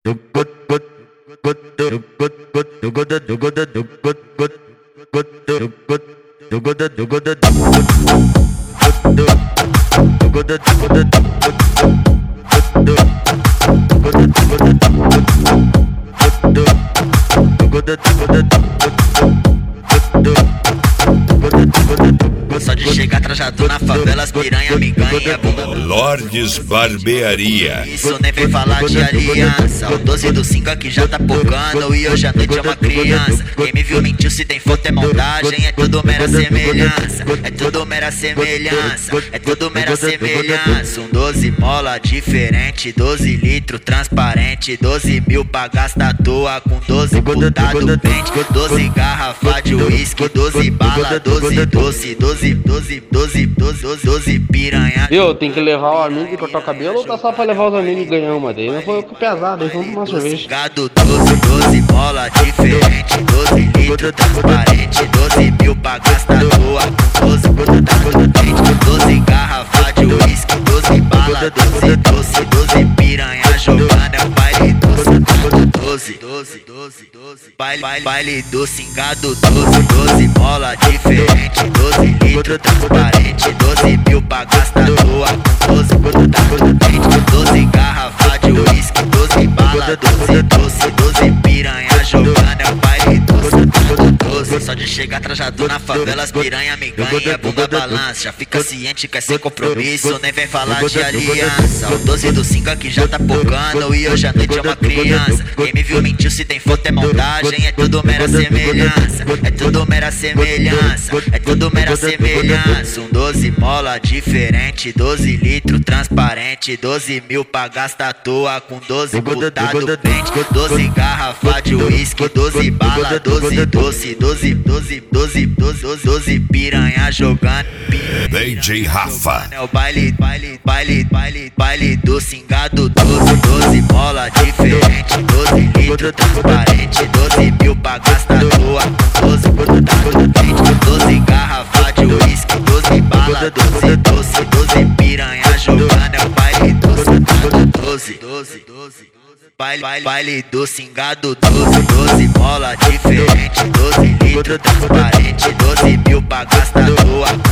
Só de chegar trajado na favela, as piranha me ganha. Lordes Barbearia. Isso nem vem falar de aliança. O 12 do 5 aqui já tá pocando e hoje à noite é uma criança. Quem me viu mentiu, se tem foto é montagem. É tudo mera semelhança, é tudo mera semelhança, é tudo mera semelhança. Um 12 mola diferente, 12 litros transparente, 12 mil pra gastar à toa com 12 putado pente, 12 garrafa de uísque, 12 bala, 12 doce, 12 piranha. Eu tenho que levar o amigo e cortar o cabelo ou tá só pra levar os amigos e ganhar uma daí? Não foi pesado, aí vamos tomar cerveja. Gado 12 mola diferente, 12 litros transparente, 12 mil pra gastar à toa com 12 putado pente, 12 garrafa de uísque, 12 bala, 12 doce, 12 piranha jogando é o baile doce, 12, baile do cingado 12 mola diferente, 12 litros transparente, 12 mil pra gastar à toa com 12 putado pente, 12 garrafa de uísque, 12 bala, 12 doce, 12 piranha jogando é o baile doce. Só de chegar trajado na favela, as piranha me ganha, bunda balança. Já fica ciente que é sem compromisso, nem vem falar de aliança. O 12 do 5 aqui já tá pocando e hoje à noite é uma criança. Quem me viu mentiu, se tem foto é montagem. É tudo mera semelhança, é tudo mera semelhança, é tudo mera semelhança. Um 12 mola diferente, 12 litros transparente, 12 mil pra gastar à toa com 12 putado pente, 12 garrafa de uísque, 12 bala, 12 doce, 12 piranha jogando. DJ Rafa. É o baile do cingado 12 mola diferente, 12 litros transparente, 12 mil pra gastar à toa com 12 putado pente, 12 garrafa de uísque, 12 bala, 12 doce, 12 piranha jogando é o baile doce. Baile do cingado 12 mola diferente, 12 litros transparente, 12 mil pra gastar à toa